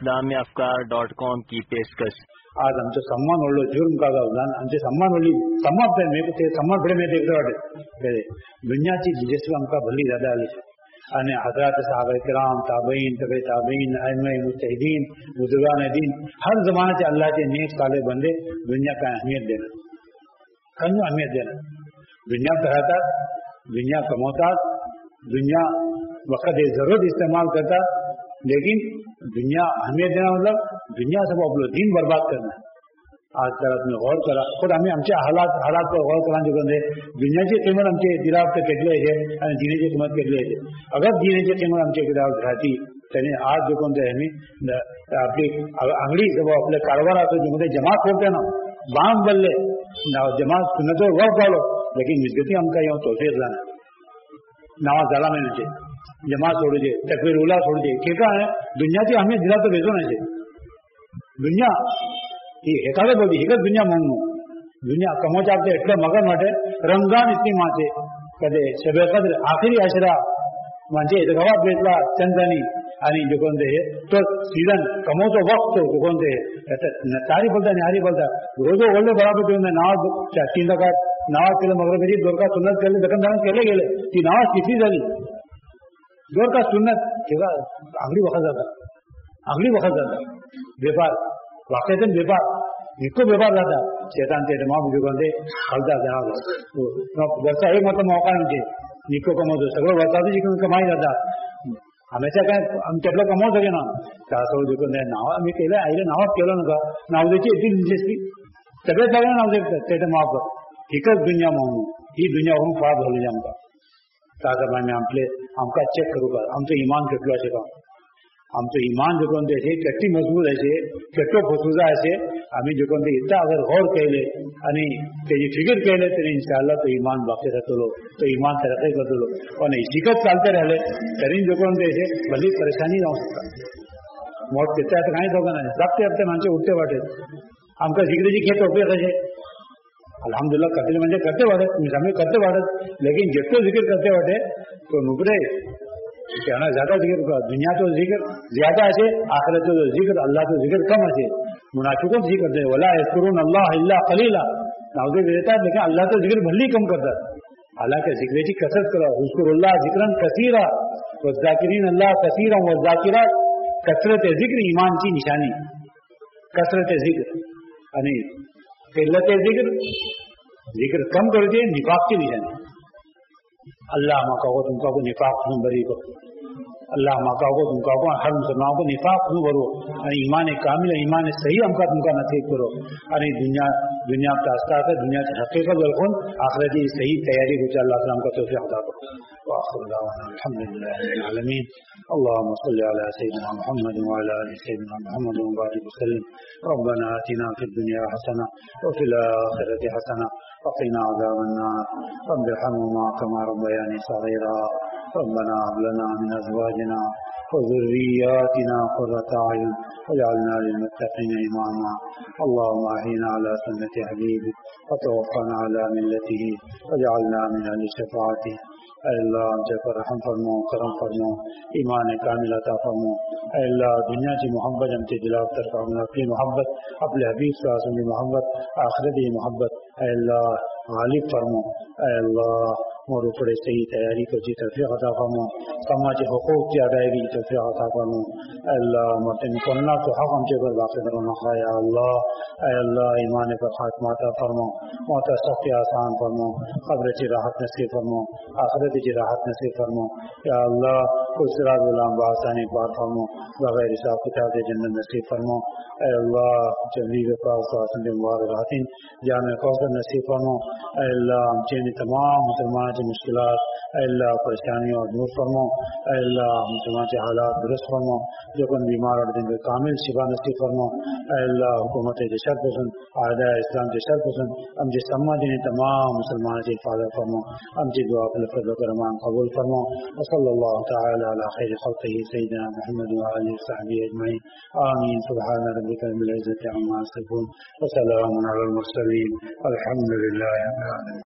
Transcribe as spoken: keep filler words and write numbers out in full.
اسلامی افکار dot com کی پیشکش. आज आमचं सम्मान व्हडलो जुर्म का गावलान आमचे सम्मान व्हडली सम्मान ते मेरे ते सम्मान बडे मेरे देखते वाटे दुनियाची जिसमें आमका भली ज्यादा आली અને हजरत साहबा किराम ताबईन तबे ताबईन अइम्मा मुजतहिदीन बुजुर्गान दीन हर जमाने से अल्लाह के नेक साले बंदे दुनिया का अहमियत देना कनु अहमियत देना दुनिया कराता दुनिया कमाता दुनिया वक्त जरूरत इस्तेमाल करता लेकिन दुनिया अहमियत देना मतलब दुनिया से वो अपना दिन बर्बाद करना. आज तरह में गौर करा खुद हमें आमच्या हालात हालात पर गौर करा जो दुनियाची किंमत आमचे दिलाप तर केटली आहे आणि दिनेची किंमत केटली आहे. अगर दिनेची किंमत आमच्या दिलाप राहती त्याने आज जो कोणते आम्ही आपली अंगडी जब आपले कारभाराचं ज्यामध्ये जमात होते ना बांग बल्ले जमात सुनतो वक्त झालो लेकिन मिसगती आमका येऊन तोफेरला ना नावा झाला महिन्याचे जमा सोडूचे तकबीर उला सोडूचे ठीक आहे दुनियाची आम्ही दिला तर भेटू नाही दुनिया ही एखादं बोलती एकच दुनिया म्हणून दुनिया कमोच्या आपले એટલા મગન માટે रमजान इतनी माचे कदे शबे कद्र आखिरी अशरा म्हणजे गवा भेटला चंदनी आणि जो कोणते तो सीजन कमवतो वक्त जो कोणते तारी बोलता न्यारी बोलता रोज ओल्ड बराबर ठेवून नाव तीन टका नाव केलं मगरबरी दोन का सुन्नत केले दखनदान केले गेले ती नाव किती झाली दोन का सुन्नत तेव्हा आगडी वखत जाता आगडी वखत जाता व्यापार वाक्यातून व्यापार इतको व्यापार जाता शेतान ते माप जो कोणते खालता जावा वरचा एक मात्र मौका म्हणजे निको कमवतो सगळं वरचाचं जिकडून कमाई जाता हमेशा काय त्यातलं कमावतो की ना असं जिकडून नाव आम्ही केलं आईला नावात केलं नका नाव द्यायची येते दिलचस्पी सगळ्यात सगळ्या नाव देतात त्याचं माप एकच दुनिया म्हणून ही दुनियावरून फार झालेली आमका ताजबाने आपले आमका चेक करू का आमचं इमान કેટલું હશે का आमचं इमान जो कोणते असे कट्टी मजबूत असे कट्टो फसुजा असे आम्ही जो कोणते इतका अगर गौर केले आणि त्याची फिकीर केले तरी इंशाअल्लाह तो इमान बाकी राहतो तो इमान तरक्की करतो पण शिकत चालते राहिले तरी जो कोणते असे भली परेशानी राहू शकतात मोठ तिथे आता काही दोघं नाही जागते हप्ते माणसे उठते वाटेत आमका जिगरीची खेत उपयोग असे अल्हम्दुलिल्लाह करते म्हणजे करते वाटत आम्ही करते वाटत लेकिन जितको जिक्र करते वाटे तो नुकरे कहना ज्यादा जिक्र दुनिया तो जिक्र ज्यादा है आखिरत तो जिक्र अल्लाह तो जिक्र कम है मुनाफिकों को जिक्र करते वला यज़कुरून अल्लाह इल्ला कलीला नाउज़ देता लेकिन अल्लाह तो जिक्र भली कम करता हालांकि जिक्र की कसरत करो उज़कुरुल्लाह जिक्रन कसीरा वज़ाकिरीन अल्लाह कसीरा वज़ाकिरात कसरत जिक्र ईमान की निशानी कसरत जिक्र आणि किल्लत जिक्र जिक्र कम कर दिए निफाक की निशानी अल्लाह माका को तुमका को निफाक नु बरी को अल्लाह माका को तुमका को हर मुसलमान को निफाक नु भरो आणि ईमान कामिल ईमान सही हमका तुमका नसीब करो आणि दुनिया दुनिया का रास्ता है दुनिया की हकीकत बिल्कुल आखिरत की सही तैयारी हो अल्लाह सलाम का तौफीक अता करो वाखिर दावाना अल्हम्दुलिल्लाह रब्बिल आलमीन اللهم صل على سيدنا محمد وعلى ال سيدنا محمد وبارك وسلم ربنا آتنا في الدنيا حسنة وفي الآخرة حسنة وقنا عذاب النار رب ارحمهما كما ربياني صغيرا ربنا هب لنا من أزواجنا وذرياتنا قرة أعين واجعلنا للمتقين إماما اللهم أحينا على سنة حبيبك وتوفنا على ملته واجعلنا من أهل شفاعته اے اللہ ہم سے پر رحم فرمو کرم فرمو ایمان کامل عطا فرمو اے اللہ دنیا کی محبت ہم سے دلا کر فرمو اپنی محبت اپنے حبیب صلی اللہ علیہ وسلم کی محبت آخرتی محبت اے اللہ غالب فرمو اے اللہ مور اوپر صحیح تیاری کو جی توفیق عطا فرمو سماجی حقوق کی ادائیگی کی توفیق عطا فرمو اے اللہ مرتن کرنا تو حق ہم سے پر باقی کرنا خواہ اللہ اے اللہ ایمان پر خاتمہ عطا فرمو موت سخت آسان فرمو قبر کی راحت نصیب فرمو آخرت کی راحت نصیب فرمو یا اللہ کچھ صراط غلام بآسانی پار فرمو بغیر حساب کتاب جنت نصیب فرمو اے اللہ جلیل پاک صلی اللہ علیہ وسلم مبارکاتین جامع کوثر نصیب فرمو اے اللہ ہم چین تمام مسلمان کی مشکلات اے اللہ پریشانیوں اور دور فرمو اے اللہ مسلمان کے حالات درست فرمو جو کن بیمار اور دن کے کامل شفا نصیب فرمو اے اللہ حکومت کے شر پسند اعداء اسلام کے شر پسند ہم جس سما دین تمام مسلمان کی حفاظت فرمو ہم جی دعا اپنے فضل و کرمان قبول فرمو وصلی اللہ تعالی علی خیر خلقہ سیدنا محمد وعلی صحبہ اجمعین آمین سبحان ربک رب العزۃ عما یصفون وسلام علی المرسلین الحمد للہ رب العالمین.